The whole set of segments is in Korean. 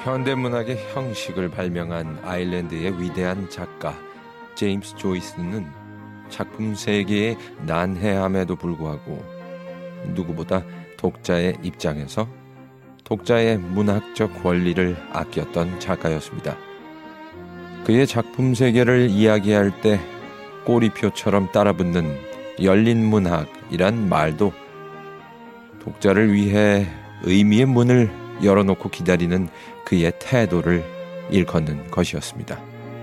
현대문학의 형식을 발명한 아일랜드의 위대한 작가 제임스 조이스는 작품 세계에 난해함에도 불구하고 누구보다 독자의 입장에서 독자의 문학적 권리를 아꼈던 작가였습니다. 그의 작품 세계를 이야기할 때 꼬리표처럼 따라붙는 열린 문학이란 말도 독자를 위해 의미의 문을 열어놓고 기다리는 그의 태도를 일컫는 것이었습니다.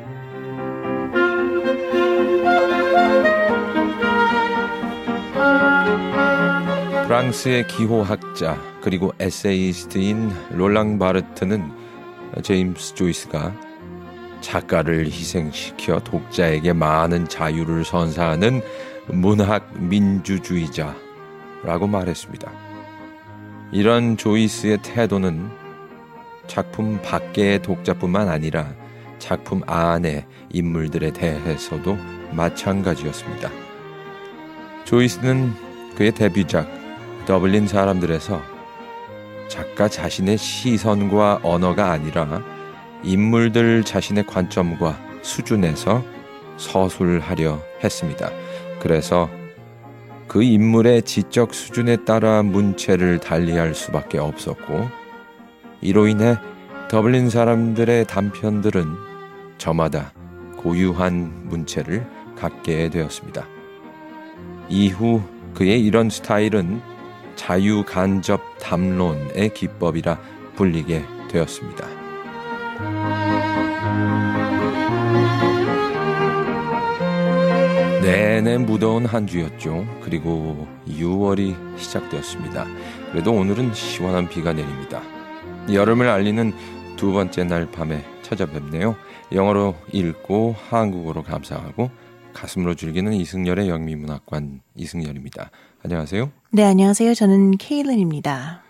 프랑스의 기호학자 그리고 에세이스트인 롤랑 바르트는 제임스 조이스가 작가를 희생시켜 독자에게 많은 자유를 선사하는 문학 민주주의자라고 말했습니다. 이런 조이스의 태도는 작품 밖의 독자뿐만 아니라 작품 안의 인물들에 대해서도 마찬가지였습니다. 조이스는 그의 데뷔작 더블린 사람들에서 작가 자신의 시선과 언어가 아니라 인물들 자신의 관점과 수준에서 서술하려 했습니다. 그래서 그 인물의 지적 수준에 따라 문체를 달리할 수밖에 없었고, 이로 인해 더블린 사람들의 단편들은 저마다 고유한 문체를 갖게 되었습니다. 이후 그의 이런 스타일은 자유간접 담론의 기법이라 불리게 되었습니다. 내내 무더운 한 주였죠. 그리고 6월이 시작되었습니다. 그래도 오늘은 시원한 비가 내립니다. 여름을 알리는 두 번째 날 밤에 찾아뵙네요. 영어로 읽고 한국어로 감상하고 가슴으로 즐기는 이승열의 영미문학관 이승열입니다. 안녕하세요. 네, 안녕하세요. 저는 케일린입니다.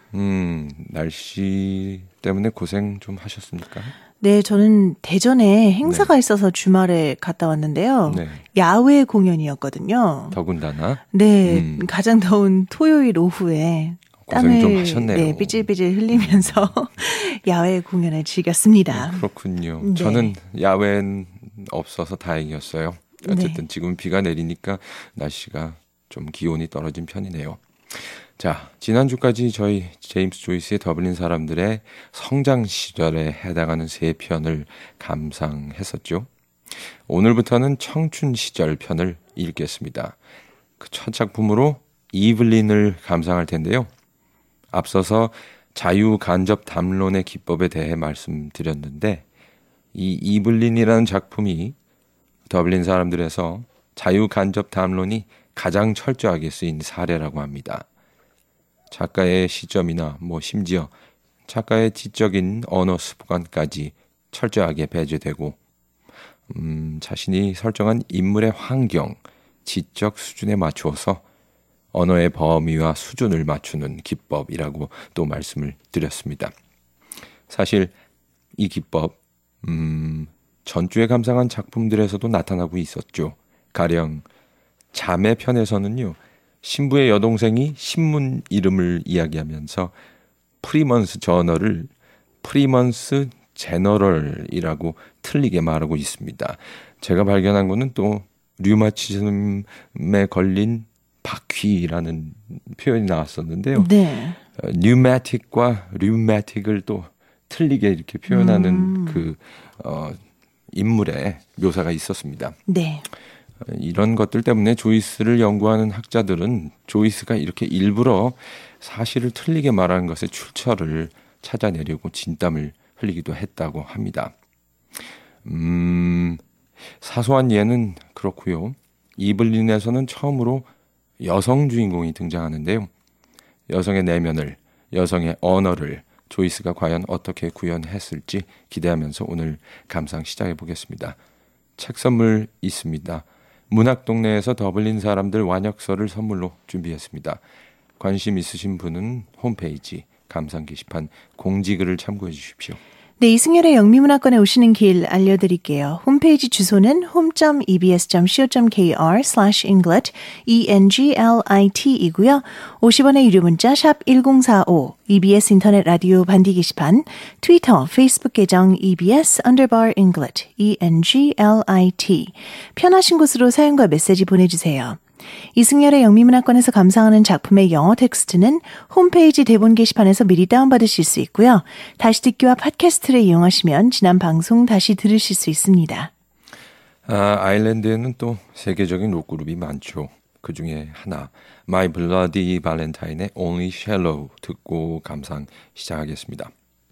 날씨 때문에 고생 좀 하셨습니까? 네, 저는 대전에 행사가 있어서 주말에 갔다 왔는데요. 네. 야외 공연이었거든요. 더군다나. 네, 가장 더운 토요일 오후에 고생 좀 하셨네요. 네, 삐질삐질 흘리면서 야외 공연을 즐겼습니다. 그렇군요. 네. 저는 야외는 없어서 다행이었어요. 어쨌든 네. 지금 비가 내리니까 날씨가 좀 기온이 떨어진 편이네요. 자, 지난주까지 저희 제임스 조이스의 더블린 사람들의 성장 시절에 해당하는 3편을 감상했었죠. 오늘부터는 청춘 시절 편을 읽겠습니다. 그 첫 작품으로 이블린을 감상할 텐데요. 앞서서 자유 간접 담론의 기법에 대해 말씀드렸는데, 이 이블린이라는 작품이 더블린 사람들에서 자유 간접 담론이 가장 철저하게 쓰인 사례라고 합니다. 작가의 시점이나 심지어 작가의 지적인 언어 습관까지 철저하게 배제되고 자신이 설정한 인물의 환경, 지적 수준에 맞추어서 언어의 범위와 수준을 맞추는 기법이라고 또 말씀을 드렸습니다. 사실 이 기법 전주에 감상한 작품들에서도 나타나고 있었죠. 가령 자매 편에서는요, 신부의 여동생이 신문 이름을 이야기하면서 프리먼스 저널을 프리먼스 제너럴이라고 틀리게 말하고 있습니다. 제가 발견한 거는 또 류마티즘에 걸린 바퀴라는 표현이 나왔었는데요. 네. 뉴매틱과 류매틱을 또 틀리게 이렇게 표현하는 인물의 묘사가 있었습니다. 네. 이런 것들 때문에 조이스를 연구하는 학자들은 조이스가 이렇게 일부러 사실을 틀리게 말하는 것의 출처를 찾아내려고 진땀을 흘리기도 했다고 합니다. 사소한 예는 그렇고요. 이블린에서는 처음으로 여성 주인공이 등장하는데요. 여성의 내면을, 여성의 언어를 조이스가 과연 어떻게 구현했을지 기대하면서 오늘 감상 시작해 보겠습니다. 책 선물 있습니다. 문학동네에서 더블린 사람들 완역서를 선물로 준비했습니다. 관심 있으신 분은 홈페이지 감상 게시판 공지글을 참고해 주십시오. 네, 이승열의 영미문화권에 오시는 길 알려드릴게요. 홈페이지 주소는 home.ebs.co.kr/englit, ENGLIT 이고요. 50원의 유료 문자 샵 1045, EBS 인터넷 라디오 반디 게시판, 트위터, 페이스북 계정 EBS_Englit, ENGLIT. 편하신 곳으로 사연과 메시지 보내주세요. 이승열의 영미문화권에서 감상하는 작품의 영어 텍스트는 홈페이지 대본 게시판에서 미리 다운받으실 수 있고요. 다시 듣기와 팟캐스트를 이용하시면 지난 방송 다시 들으실 수 있습니다. 아일랜드에는 또 세계적인 록그룹이 많죠. 그 중에 하나, My Bloody Valentine의 Only Shallow 듣고 감상 시작하겠습니다.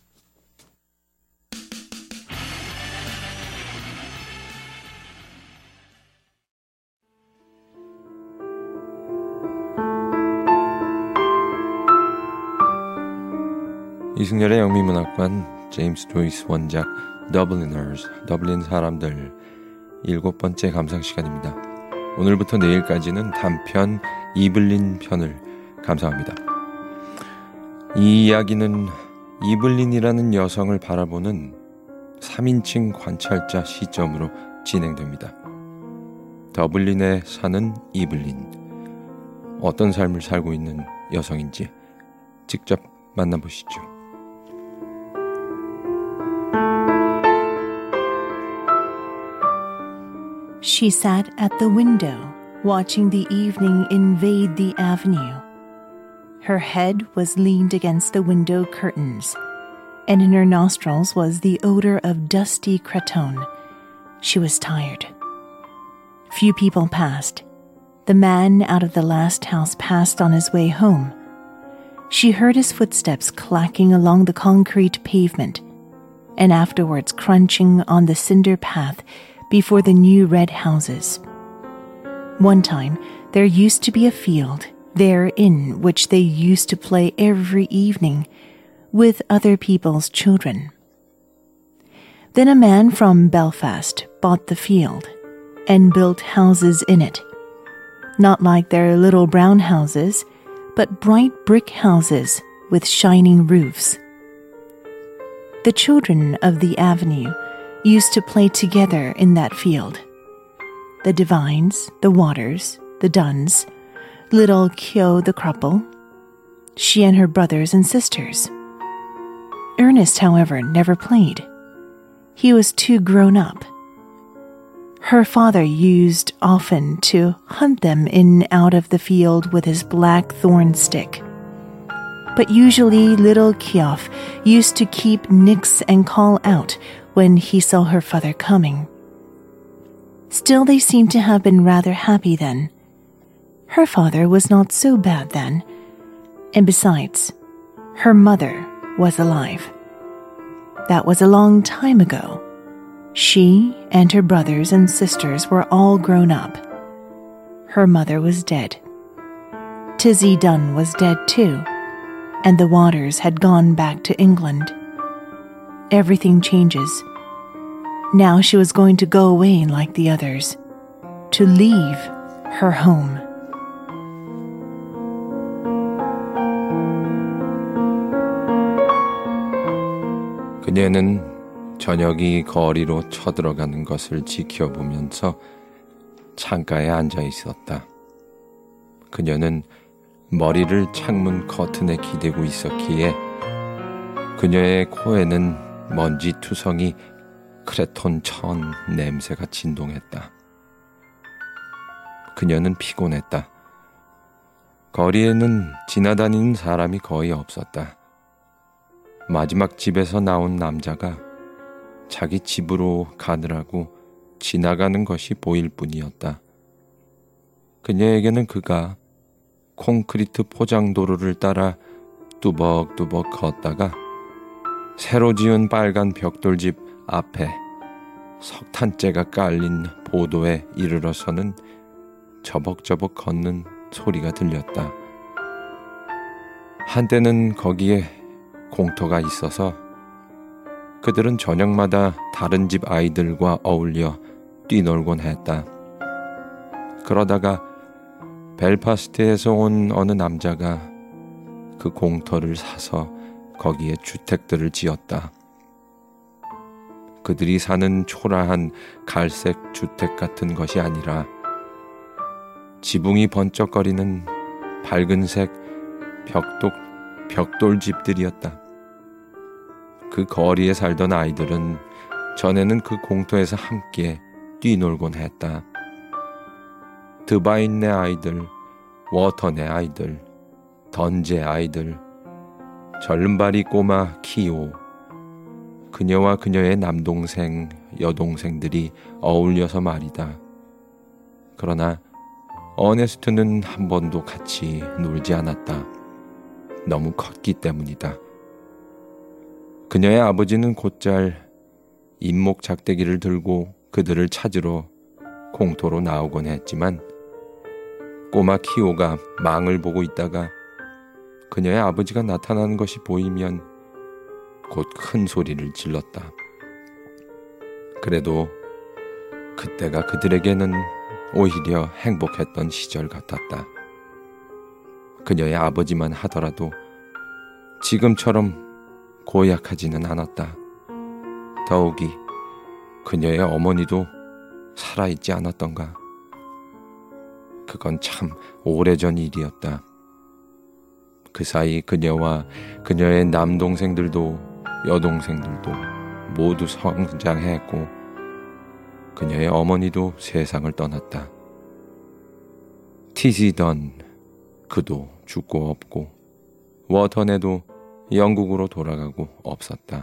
이승열의 영미문학관, 제임스 조이스 원작, Dubliners, 더블린 사람들 7번째 감상 시간입니다. 오늘부터 내일까지는 단편 이블린 편을 감상합니다. 이 이야기는 이블린이라는 여성을 바라보는 3인칭 관찰자 시점으로 진행됩니다. 더블린에 사는 이블린, 어떤 삶을 살고 있는 여성인지 직접 만나보시죠. She sat at the window, watching the evening invade the avenue. Her head was leaned against the window curtains, and in her nostrils was the odor of dusty cretonne. She was tired. Few people passed. The man out of the last house passed on his way home. She heard his footsteps clacking along the concrete pavement, and afterwards crunching on the cinder path before the new red houses. One time, there used to be a field there in which they used to play every evening with other people's children. Then a man from Belfast bought the field and built houses in it, not like their little brown houses, but bright brick houses with shining roofs. The children of the avenue used to play together in that field. The Devines, the Waters, the Dunns, little Kyo the Crupple, she and her brothers and sisters. Ernest, however, never played. He was too grown up. Her father used often to hunt them in out of the field with his black thorn stick. But usually little Kyof used to keep nix and call out when he saw her father coming. Still, they seemed to have been rather happy then. Her father was not so bad then, and besides, her mother was alive. That was a long time ago. She and her brothers and sisters were all grown up. Her mother was dead. Tizzie Dunn was dead too, and the Waters had gone back to England. Everything changes. Now she was going to go away like the others, to leave her home. 그녀는 저녁이 거리로 쳐들어가는 것을 지켜보면서 창가에 앉아 있었다. 그녀는 머리를 창문 커튼에 기대고 있었기에 그녀의 코에는 먼지 투성이 크레톤 천 냄새가 진동했다. 그녀는 피곤했다. 거리에는 지나다니는 사람이 거의 없었다. 마지막 집에서 나온 남자가 자기 집으로 가느라고 지나가는 것이 보일 뿐이었다. 그녀에게는 그가 콘크리트 포장도로를 따라 뚜벅뚜벅 걷다가 새로 지은 빨간 벽돌집 앞에 석탄재가 깔린 보도에 이르러서는 저벅저벅 걷는 소리가 들렸다. 한때는 거기에 공터가 있어서 그들은 저녁마다 다른 집 아이들과 어울려 뛰놀곤 했다. 그러다가 벨파스트에서 온 어느 남자가 그 공터를 사서 거기에 주택들을 지었다. 그들이 사는 초라한 갈색 주택 같은 것이 아니라 지붕이 번쩍거리는 밝은색 벽돌 집들이었다. 그 거리에 살던 아이들은 전에는 그 공터에서 함께 뛰놀곤 했다. 드바인네 아이들, 워터네 아이들, 던제 아이들, 절름발이 꼬마 키오, 그녀와 그녀의 남동생, 여동생들이 어울려서 말이다. 그러나 어네스트는 한 번도 같이 놀지 않았다. 너무 컸기 때문이다. 그녀의 아버지는 곧잘 인목 작대기를 들고 그들을 찾으러 공터로 나오곤 했지만 꼬마 키오가 망을 보고 있다가 그녀의 아버지가 나타나는 것이 보이면 곧 큰 소리를 질렀다. 그래도 그때가 그들에게는 오히려 행복했던 시절 같았다. 그녀의 아버지만 하더라도 지금처럼 고약하지는 않았다. 더욱이 그녀의 어머니도 살아있지 않았던가. 그건 참 오래전 일이었다. 그 사이 그녀와 그녀의 남동생들도 여동생들도 모두 성장했고 그녀의 어머니도 세상을 떠났다. 티지던 그도 죽고 없고 워터네도 영국으로 돌아가고 없었다.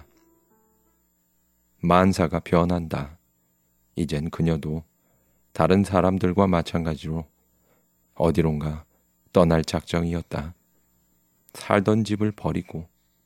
만사가 변한다. 이젠 그녀도 다른 사람들과 마찬가지로 어디론가 떠날 작정이었다. 살던 집을 버리고.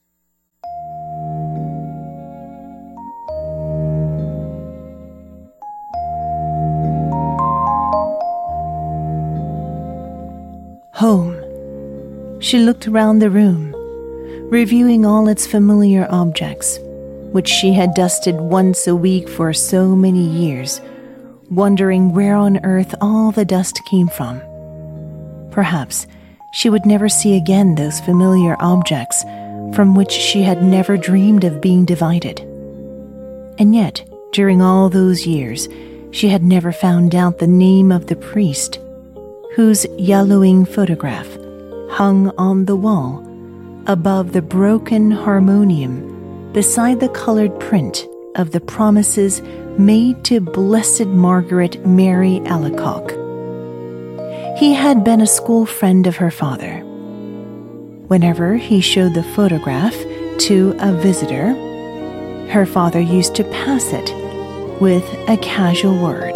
Home. She looked around the room, reviewing all its familiar objects, which she had dusted once a week for so many years, wondering where on earth all the dust came from. Perhaps she would never see again those familiar objects from which she had never dreamed of being divided. And yet, during all those years, she had never found out the name of the priest whose yellowing photograph hung on the wall above the broken harmonium beside the colored print of the promises made to Blessed Margaret Mary Alacoque. He had been a school friend of her father. Whenever he showed the photograph to a visitor, her father used to pass it with a casual word.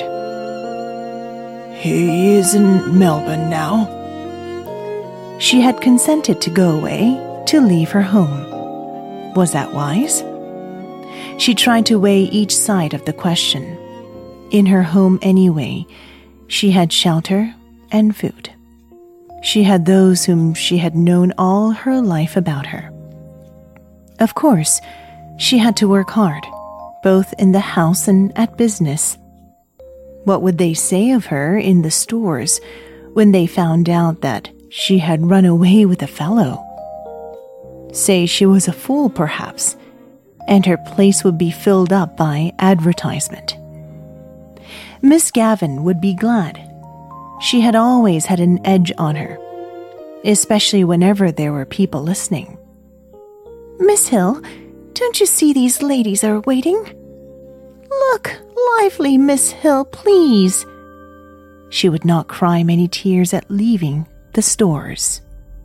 "He is in Melbourne now." She had consented to go away, to leave her home. Was that wise? She tried to weigh each side of the question. In her home anyway, she had shelter and food. She had those whom she had known all her life about her. Of course, she had to work hard, both in the house and at business. What would they say of her in the stores when they found out that she had run away with a fellow? Say she was a fool, perhaps, and her place would be filled up by advertisement. Miss Gavin would be glad. She had always had an edge on her, especially whenever there were people listening. "Miss Hill, don't you see these ladies are waiting? Look, lively, Miss Hill, please." She would not cry many tears at leaving the stores.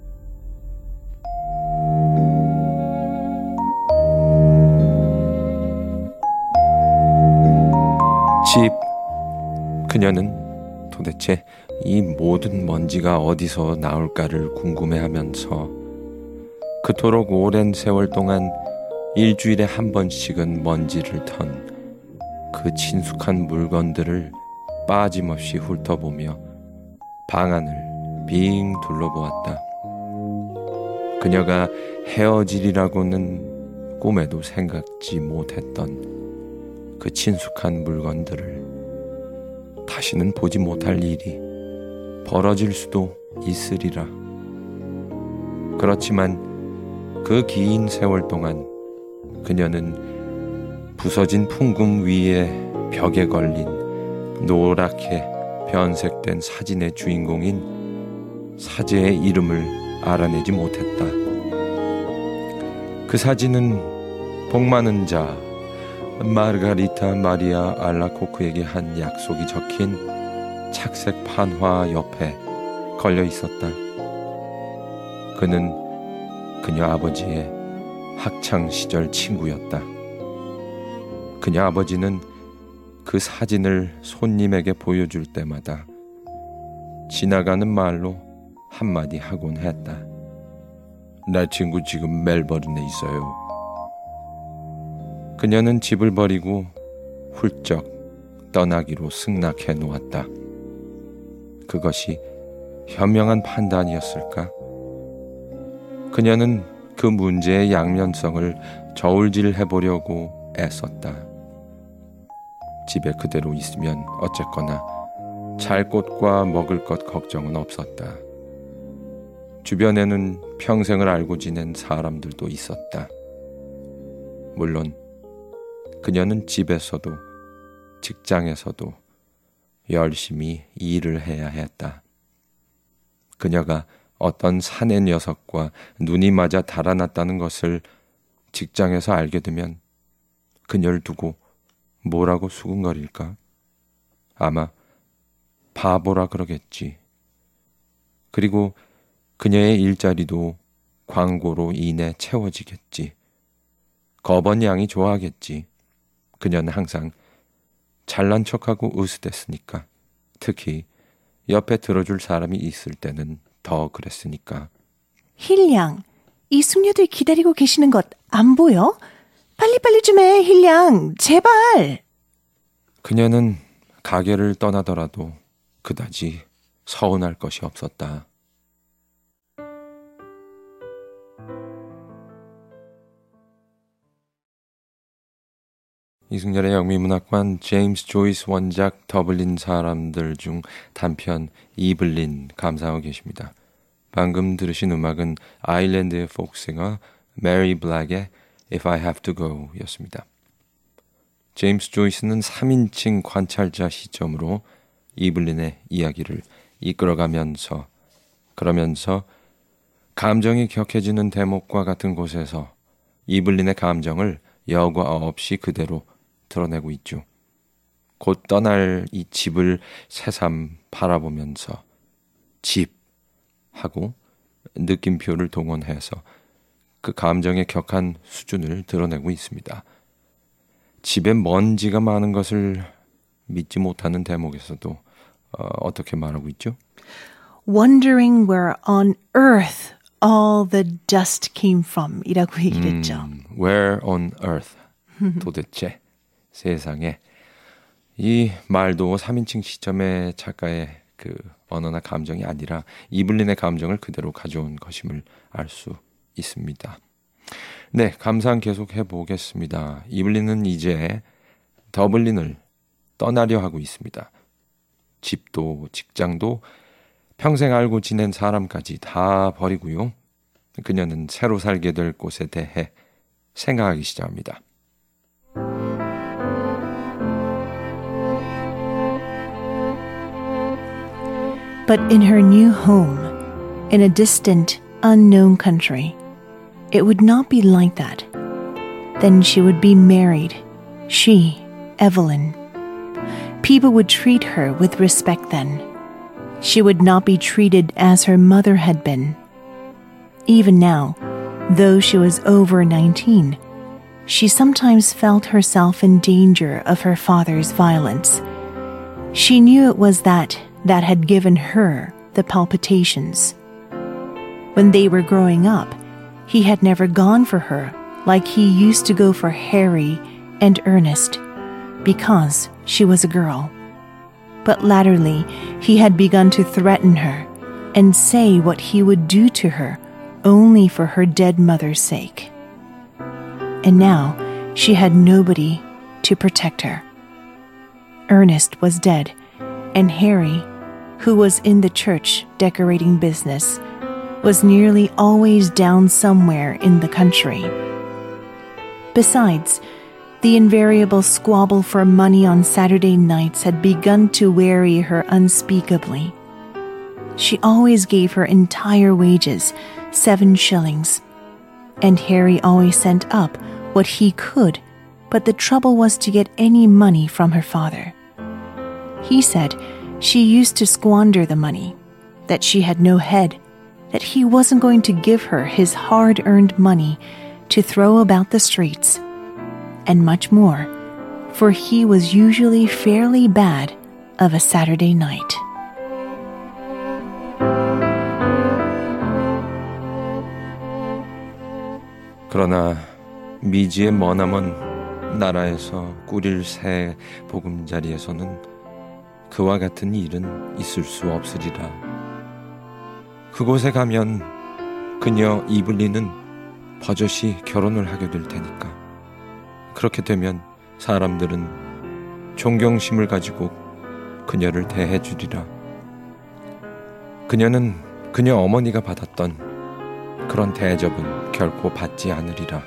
집. 그녀는 도대체 이 모든 먼지가 어디서 나올까를 궁금해하면서 그토록 오랜 세월 동안 일주일에 한 번씩은 먼지를 턴 그 친숙한 물건들을 빠짐없이 훑어보며 방 안을 빙 둘러보았다. 그녀가 헤어질이라고는 꿈에도 생각지 못했던 그 친숙한 물건들을 다시는 보지 못할 일이 벌어질 수도 있으리라. 그렇지만 그 긴 세월 동안 그녀는 부서진 풍금 위에 벽에 걸린 노랗게 변색된 사진의 주인공인 사제의 이름을 알아내지 못했다. 그 사진은 복 많은 자 마르가리타 마리아 알라코크에게 한 약속이 적힌 착색 판화 옆에 걸려 있었다. 그는 그녀 아버지의 학창시절 친구였다. 그녀 아버지는 그 사진을 손님에게 보여줄 때마다 지나가는 말로 한마디 하곤 했다. 내 친구 지금 멜버른에 있어요. 그녀는 집을 버리고 훌쩍 떠나기로 승낙해 놓았다. 그것이 현명한 판단이었을까? 그녀는 그 문제의 양면성을 저울질해보려고 애썼다. 집에 그대로 있으면 어쨌거나 잘 곳과 먹을 것 걱정은 없었다. 주변에는 평생을 알고 지낸 사람들도 있었다. 물론 그녀는 집에서도 직장에서도 열심히 일을 해야 했다. 그녀가 어떤 사내 녀석과 눈이 맞아 달아났다는 것을 직장에서 알게 되면 그녀를 두고 뭐라고 수군거릴까? 아마 바보라 그러겠지. 그리고 그녀의 일자리도 광고로 인해 채워지겠지. 거번양이 좋아하겠지. 그녀는 항상 잘난 척하고 으스댔으니까. 특히 옆에 들어줄 사람이 있을 때는 더 그랬으니까. 힐양, 이 숙녀들 기다리고 계시는 것 안 보여? 빨리빨리 좀 해, 힐양. 제발. 그녀는 가게를 떠나더라도 그다지 서운할 것이 없었다. 이승열의 영미문학관 제임스 조이스 원작 더블린 사람들 중 단편 이블린 감상하고 계십니다. 방금 들으신 음악은 아일랜드의 폭싱어 메리 블랙의 If I Have to Go 였습니다. 제임스 조이스는 3인칭 관찰자 시점으로 이블린의 이야기를 이끌어가면서 그러면서 감정이 격해지는 대목과 같은 곳에서 이블린의 감정을 여과 없이 그대로 드러내고 있죠. 곧 떠날 이 집을 새삼 바라보면서 집 하고 느낌표를 동원해서 그 감정의 격한 수준을 드러내고 있습니다. 집에 먼지가 많은 것을 믿지 못하는 대목에서도 어떻게 말하고 있죠? Wondering where on earth all the dust came from 이라고 얘기를 했죠. Where on earth 도대체 세상에. 이 말도 3인칭 시점의 작가의 그 언어나 감정이 아니라 이블린의 감정을 그대로 가져온 것임을 알 수 있습니다. 네, 감상 계속해 보겠습니다. 이블린은 이제 더블린을 떠나려 하고 있습니다. 집도 직장도 평생 알고 지낸 사람까지 다 버리고요. 그녀는 새로 살게 될 곳에 대해 생각하기 시작합니다. But in her new home, in a distant, unknown country, it would not be like that. Then she would be married, she, Evelyn. People would treat her with respect then. She would not be treated as her mother had been. Even now, though she was over 19, she sometimes felt herself in danger of her father's violence. She knew it was that had given her the palpitations. When they were growing up, he had never gone for her like he used to go for Harry and Ernest, because she was a girl. But latterly, he had begun to threaten her and say what he would do to her only for her dead mother's sake. And now she had nobody to protect her. Ernest was dead, and Harry, who was in the church decorating business, was nearly always down somewhere in the country. Besides, The invariable squabble for money on Saturday nights had begun to weary her unspeakably. She always gave her entire wages, 7 shillings, and Harry always sent up what he could, but the trouble was to get any money from her father. He said she used to squander the money, that she had no head, that he wasn't going to give her his hard-earned money to throw about the streets, and much more, for he was usually fairly bad of a Saturday night. 그러나 미지의 머나먼 나라에서 꾸릴 새 보금자리에서는 그와 같은 일은 있을 수 없으리라. 그곳에 가면 그녀 이블리는 버젓이 결혼을 하게 될 테니까. 그렇게 되면 사람들은 존경심을 가지고 그녀를 대해 주리라. 그녀는 그녀 어머니가 받았던 그런 대접은 결코 받지 않으리라.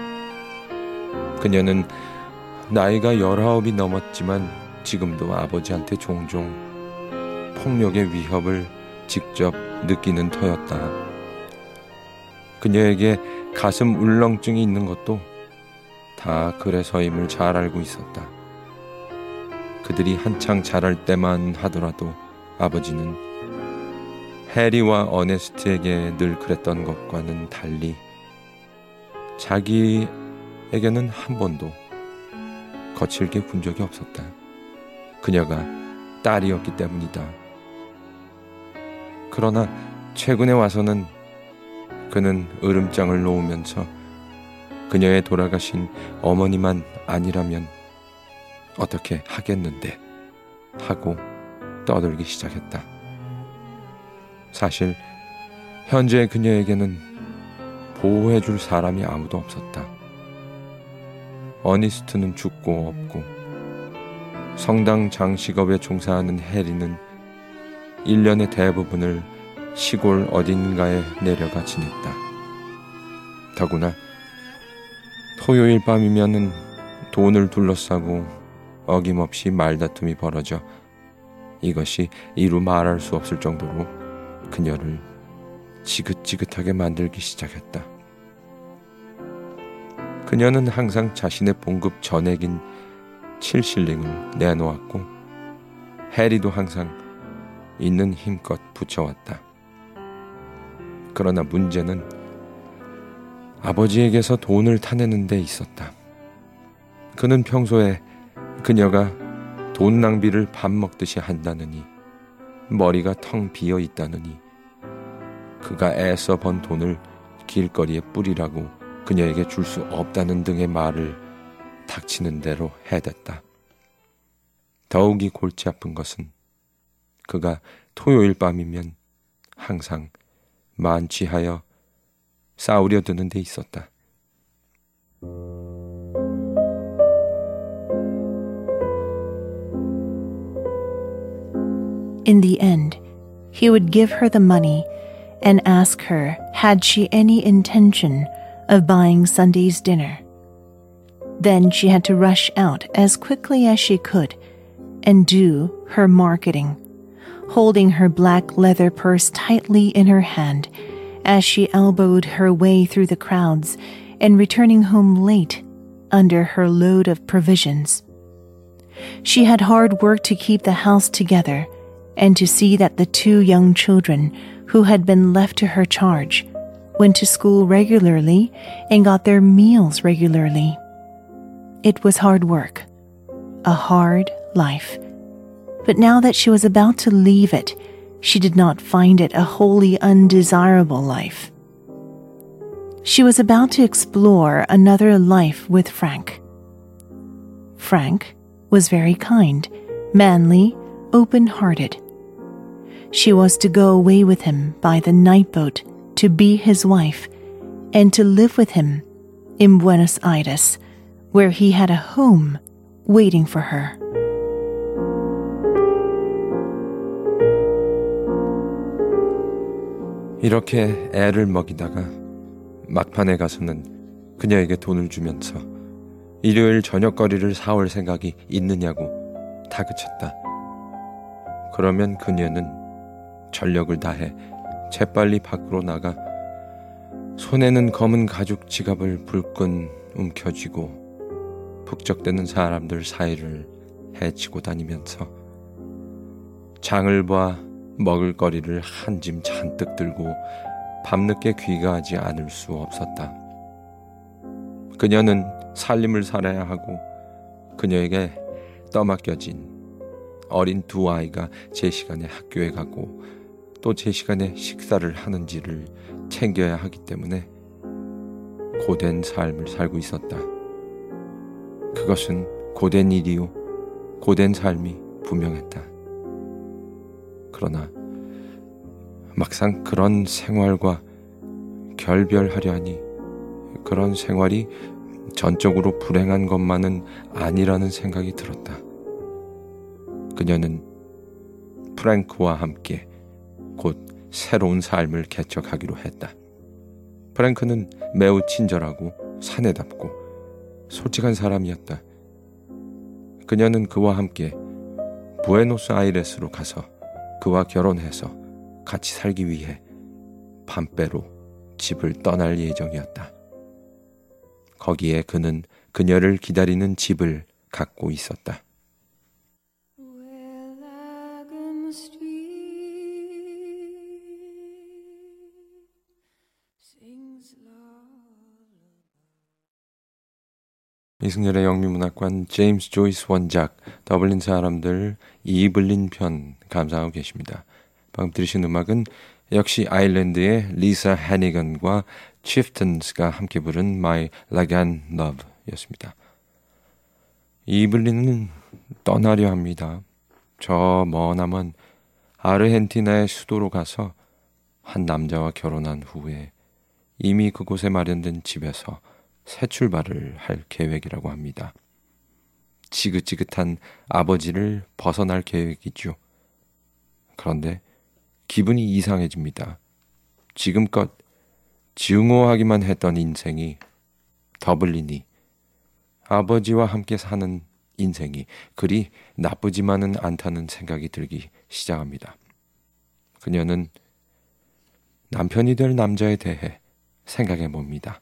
그녀는 나이가 19이 넘었지만 지금도 아버지한테 종종 폭력의 위협을 직접 느끼는 터였다. 그녀에게 가슴 울렁증이 있는 것도 다 그래서임을 잘 알고 있었다. 그들이 한창 자랄 때만 하더라도 아버지는 해리와 어네스트에게 늘 그랬던 것과는 달리 자기에게는 한 번도 거칠게 군 적이 없었다. 그녀가 딸이었기 때문이다. 그러나 최근에 와서는 그는 으름장을 놓으면서 그녀의 돌아가신 어머니만 아니라면 어떻게 하겠는데 하고 떠들기 시작했다. 사실 현재 그녀에게는 보호해줄 사람이 아무도 없었다. 어니스트는 죽고 없고 성당 장식업에 종사하는 해리는 1년의 대부분을 시골 어딘가에 내려가 지냈다. 더구나 토요일 밤이면은 돈을 둘러싸고 어김없이 말다툼이 벌어져 이것이 이루 말할 수 없을 정도로 그녀를 지긋지긋하게 만들기 시작했다. 그녀는 항상 자신의 봉급 전액인 7실링을 내놓았고 해리도 항상 있는 힘껏 붙여왔다. 그러나 문제는 아버지에게서 돈을 타내는 데 있었다. 그는 평소에 그녀가 돈 낭비를 밥 먹듯이 한다느니 머리가 텅 비어 있다느니 그가 애써 번 돈을 길거리에 뿌리라고 그녀에게 줄 수 없다는 등의 말을 닥치는 대로 해댔다. 더욱이 골치 아픈 것은 그가 토요일 밤이면 항상 만취하여 싸우려 드는 데 있었다. In the end, he would give her the money and ask her had she any intention of buying Sunday's dinner. Then she had to rush out as quickly as she could and do her marketing, holding her black leather purse tightly in her hand as she elbowed her way through the crowds and returning home late under her load of provisions. She had hard work to keep the house together and to see that the 2 young children who had been left to her charge went to school regularly and got their meals regularly. It was hard work, a hard life. But now that she was about to leave it, she did not find it a wholly undesirable life. She was about to explore another life with Frank. Frank was very kind, manly, open-hearted. She was to go away with him by the night boat to be his wife and to live with him in Buenos Aires, where he had a home waiting for her. 이렇게 애를 먹이다가 막판에 가서는 그녀에게 돈을 주면서 일요일 저녁거리를 사올 생각이 있느냐고 다그쳤다. 그러면 그녀는 전력을 다해 재빨리 밖으로 나가 손에는 검은 가죽 지갑을 불끈 움켜쥐고 북적대는 사람들 사이를 헤치고 다니면서 장을 봐 먹을거리를 한 짐 잔뜩 들고 밤늦게 귀가하지 않을 수 없었다. 그녀는 살림을 살아야 하고 그녀에게 떠맡겨진 어린 두 아이가 제 시간에 학교에 가고 또 제 시간에 식사를 하는지를 챙겨야 하기 때문에 고된 삶을 살고 있었다. 그것은 고된 일이요, 고된 삶이 분명했다. 그러나 막상 그런 생활과 결별하려 하니 그런 생활이 전적으로 불행한 것만은 아니라는 생각이 들었다. 그녀는 프랭크와 함께 곧 새로운 삶을 개척하기로 했다. 프랭크는 매우 친절하고 사내답고 솔직한 사람이었다. 그녀는 그와 함께 부에노스아이레스로 가서 그와 결혼해서 같이 살기 위해 밤배로 집을 떠날 예정이었다. 거기에 그는 그녀를 기다리는 집을 갖고 있었다. 이승열의 영미문학관 제임스 조이스 원작 더블린 사람들 이블린 편 감상하고 계십니다. 방금 들으신 음악은 역시 아일랜드의 리사 해니건과 치프턴스가 함께 부른 My Lagan Love 였습니다. 이블린은 떠나려 합니다. 저 머나먼 아르헨티나의 수도로 가서 한 남자와 결혼한 후에 이미 그곳에 마련된 집에서 새 출발을 할 계획이라고 합니다. 지긋지긋한 아버지를 벗어날 계획이죠. 그런데 기분이 이상해집니다. 지금껏 증오하기만 했던 인생이 더블린이 아버지와 함께 사는 인생이 그리 나쁘지만은 않다는 생각이 들기 시작합니다. 그녀는 남편이 될 남자에 대해 생각해 봅니다.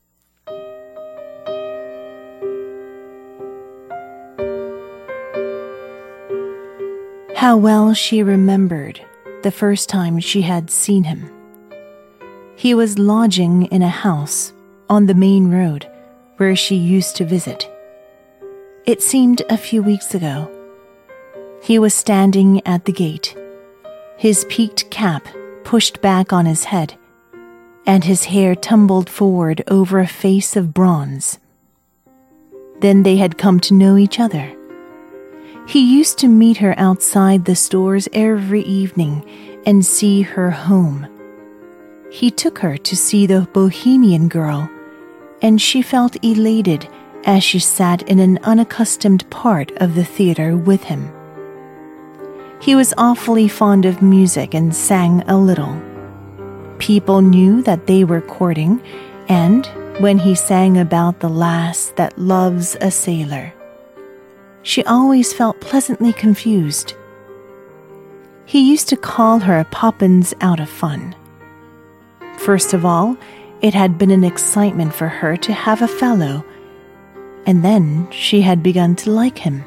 How well she remembered the first time she had seen him. He was lodging in a house on the main road where she used to visit. It seemed a few weeks ago. He was standing at the gate, his peaked cap pushed back on his head, and his hair tumbled forward over a face of bronze. Then they had come to know each other. He used to meet her outside the stores every evening and see her home. He took her to see the Bohemian Girl, and she felt elated as she sat in an unaccustomed part of the theater with him. He was awfully fond of music and sang a little. People knew that they were courting, and when he sang about the lass that loves a sailor, she always felt pleasantly confused. He used to call her Poppins out of fun. First of all, it had been an excitement for her to have a fellow, and then she had begun to like him.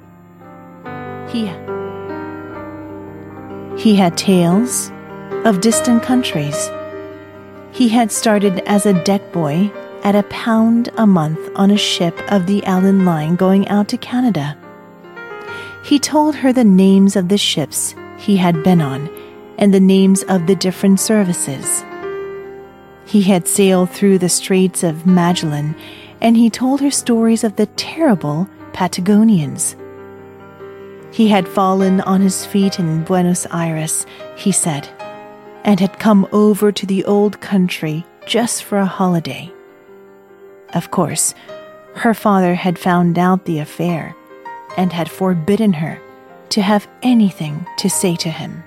He had tales of distant countries. He had started as a deck boy at £1 a month on a ship of the Allen Line going out to Canada. He told her the names of the ships he had been on and the names of the different services. He had sailed through the Straits of Magellan, and he told her stories of the terrible Patagonians. He had fallen on his feet in Buenos Aires, he said, and had come over to the old country just for a holiday. Of course, her father had found out the affair and had forbidden her to have anything to say to him.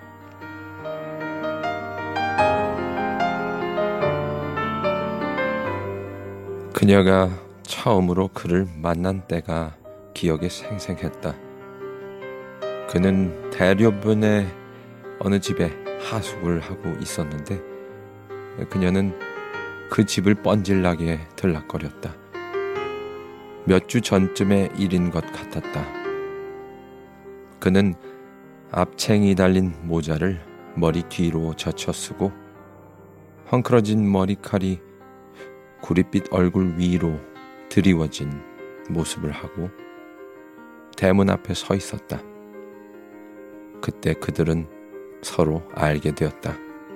그녀가 처음으로 그를 만난 때가 기억에 생생했다. 그는 대로변의 어느 집에 하숙을 하고 있었는데 그녀는 그 집을 뻔질나게 들락거렸다. 몇 주 전쯤의 일인 것 같았다. 그는 앞챙이 달린 모자를 머리 뒤로 젖혀 쓰고 헝클어진 머리칼이 구릿빛 얼굴 위로 드리워진 모습을 하고 대문 앞에 서 있었다. 그때 그들은 서로 알게 되었다.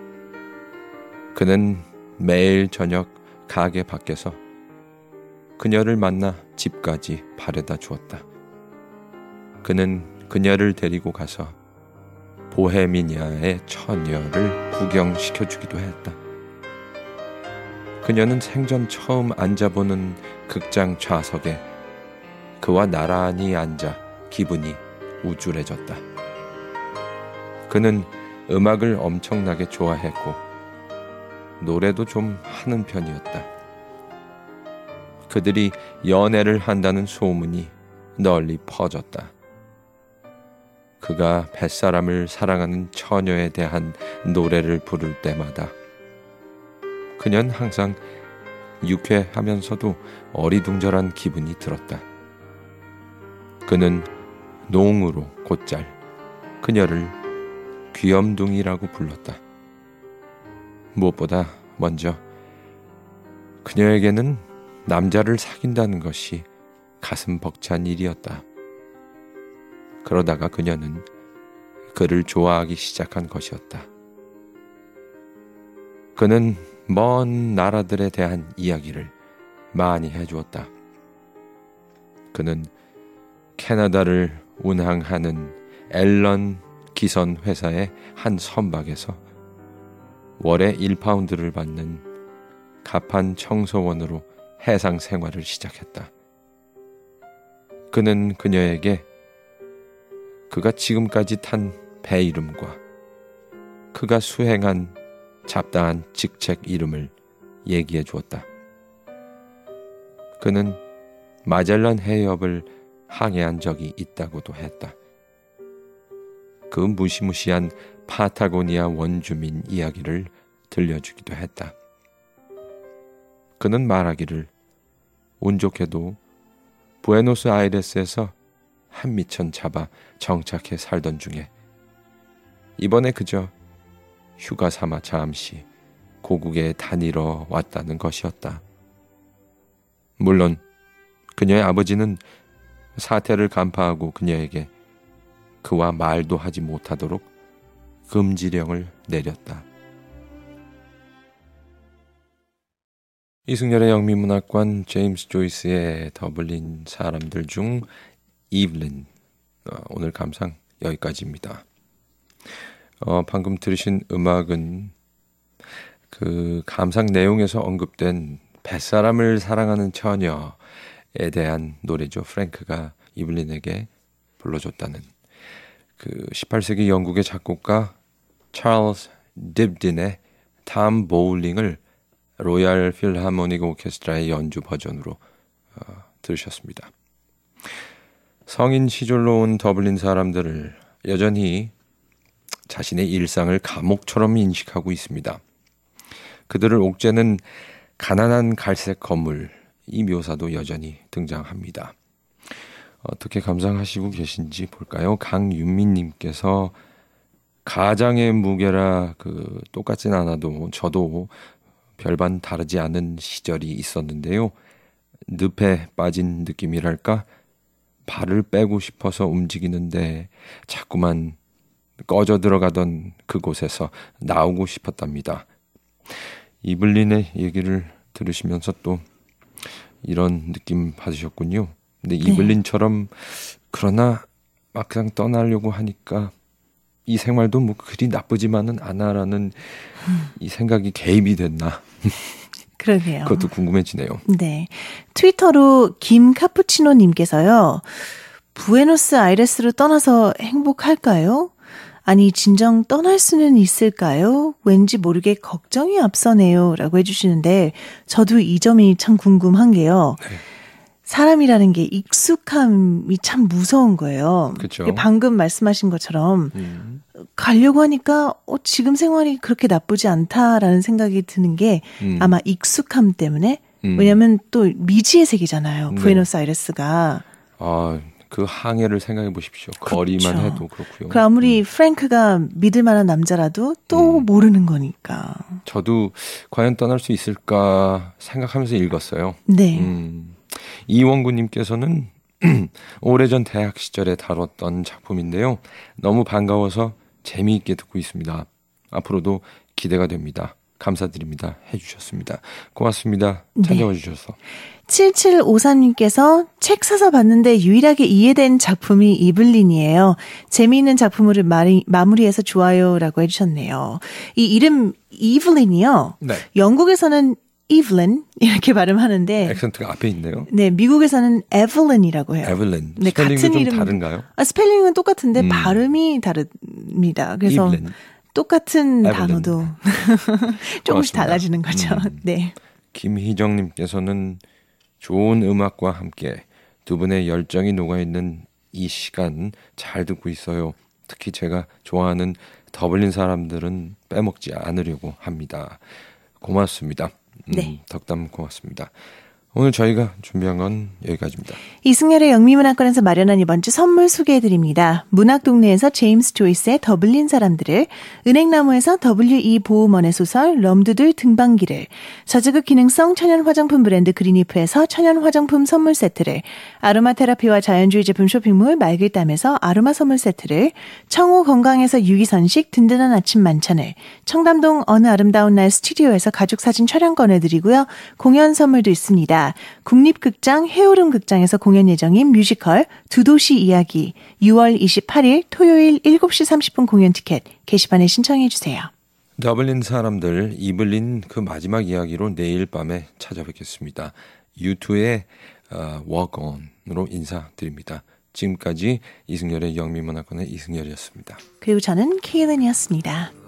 그는 매일 저녁 가게 밖에서 그녀를 만나 집까지 바래다 주었다. 그는 그녀를 데리고 가서 보헤미니아의 처녀를 구경시켜주기도 했다. 그녀는 생전 처음 앉아보는 극장 좌석에 그와 나란히 앉아 기분이 우쭐해졌다. 그는 음악을 엄청나게 좋아했고 노래도 좀 하는 편이었다. 그들이 연애를 한다는 소문이 널리 퍼졌다. 그가 뱃사람을 사랑하는 처녀에 대한 노래를 부를 때마다 그녀는 항상 유쾌하면서도 어리둥절한 기분이 들었다. 그는 농으로 곧잘 그녀를 귀염둥이라고 불렀다. 무엇보다 먼저 그녀에게는 남자를 사귄다는 것이 가슴 벅찬 일이었다. 그러다가 그녀는 그를 좋아하기 시작한 것이었다. 그는 먼 나라들에 대한 이야기를 많이 해주었다. 그는 캐나다를 운항하는 앨런 기선 회사의 한 선박에서 월에 1파운드를 받는 가판 청소원으로 해상 생활을 시작했다. 그는 그녀에게 그가 지금까지 탄 배 이름과 그가 수행한 잡다한 직책 이름을 얘기해 주었다. 그는 마젤란 해협을 항해한 적이 있다고도 했다. 그 무시무시한 파타고니아 원주민 이야기를 들려주기도 했다. 그는 말하기를 운 좋게도 부에노스아이레스에서 한미천 잡아 정착해 살던 중에 이번에 그저 휴가 삼아 잠시 고국에 다니러 왔다는 것이었다. 물론 그녀의 아버지는 사태를 간파하고 그녀에게 그와 말도 하지 못하도록 금지령을 내렸다. 이승열의 영미문학관 제임스 조이스의 더블린 사람들 중 이블린, 오늘 감상 여기까지입니다. 방금 들으신 음악은 그 감상 내용에서 언급된 뱃사람을 사랑하는 처녀에 대한 노래죠. 프랭크가 이블린에게 불러줬다는 그 18세기 영국의 작곡가 찰스 딥딘의 탐 보울링을 로얄 필하모닉 오케스트라의 연주 버전으로 들으셨습니다. 성인 시절로 온 더블린 사람들을 여전히 자신의 일상을 감옥처럼 인식하고 있습니다. 그들을 옥죄는 가난한 갈색 건물, 이 묘사도 여전히 등장합니다. 어떻게 감상하시고 계신지 볼까요? 강윤민님께서 가장의 무게라 똑같진 않아도 저도 별반 다르지 않은 시절이 있었는데요. 늪에 빠진 느낌이랄까? 발을 빼고 싶어서 움직이는데 자꾸만 꺼져 들어가던 그곳에서 나오고 싶었답니다. 이블린의 얘기를 들으시면서 또 이런 느낌 받으셨군요. 근데 이블린처럼 그러나 막상 떠나려고 하니까 이 생활도 뭐 그리 나쁘지만은 않아라는 이 생각이 개입이 됐나? 그러게요. 그것도 궁금해지네요. 네. 트위터로 김카푸치노님께서요. 부에노스아이레스로 떠나서 행복할까요? 아니 진정 떠날 수는 있을까요? 왠지 모르게 걱정이 앞서네요 라고 해주시는데 저도 이 점이 참 궁금한 게요. 네. 사람이라는 게 익숙함이 참 무서운 거예요. 그렇죠. 방금 말씀하신 것처럼 가려고 하니까 지금 생활이 그렇게 나쁘지 않다라는 생각이 드는 게 아마 익숙함 때문에 왜냐하면 또 미지의 세계잖아요. 네. 부에노스아이레스가. 그 항해를 생각해 보십시오. 거리만 그렇죠. 해도 그렇고요. 그 아무리 프랭크가 믿을 만한 남자라도 또 모르는 거니까. 저도 과연 떠날 수 있을까 생각하면서 읽었어요. 네. 이원구님께서는 오래전 대학 시절에 다뤘던 작품인데요. 너무 반가워서 재미있게 듣고 있습니다. 앞으로도 기대가 됩니다. 감사드립니다. 해주셨습니다. 고맙습니다. 찾아와 주셔서. 7753님께서 책 사서 봤는데 유일하게 이해된 작품이 이블린이에요. 재미있는 작품을 마무리해서 좋아요라고 해주셨네요. 이 이름 이블린이요. 네. 영국에서는 이블린 이렇게 발음하는데 액센트가 앞에 있네요. 네, 미국에서는 에블린이라고 해요. 에블린. 네, 스펠링도 같은 좀 이름, 다른가요? 스펠링은 똑같은데 발음이 다릅니다. 그래서 이블린. 똑같은 에블린. 단어도 조금씩 고맙습니다. 달라지는 거죠. 네. 김희정님께서는 좋은 음악과 함께 두 분의 열정이 녹아있는 이 시간 잘 듣고 있어요. 특히 제가 좋아하는 더블린 사람들은 빼먹지 않으려고 합니다. 고맙습니다. 네. 덕담 고맙습니다. 오늘 저희가 준비한 건 여기까지입니다. 이승열의 영미문학관에서 마련한 이번 주 선물 소개해드립니다. 문학동네에서 제임스 조이스의 더블린 사람들을, 은행나무에서 W.E. 보우먼의 소설 럼두들 등반기를, 저자극 기능성 천연 화장품 브랜드 그린리프에서 천연 화장품 선물 세트를, 아로마 테라피와 자연주의 제품 쇼핑몰 맑을땀에서 아로마 선물 세트를, 청호 건강에서 유기선식 든든한 아침 만찬을, 청담동 어느 아름다운 날 스튜디오에서 가족사진 촬영권을 드리고요. 공연 선물도 있습니다. 국립극장 해오름 극장에서 공연 예정인 뮤지컬 두 도시 이야기 6월 28일 토요일 7시 30분 공연 티켓 게시판에 신청해 주세요. 더블린 사람들 이블린 그 마지막 이야기로 내일 밤에 찾아뵙겠습니다. U2의 Walk On으로 인사드립니다. 지금까지 이승열의 영미문학관의 이승열이었습니다. 그리고 저는 케일린이었습니다.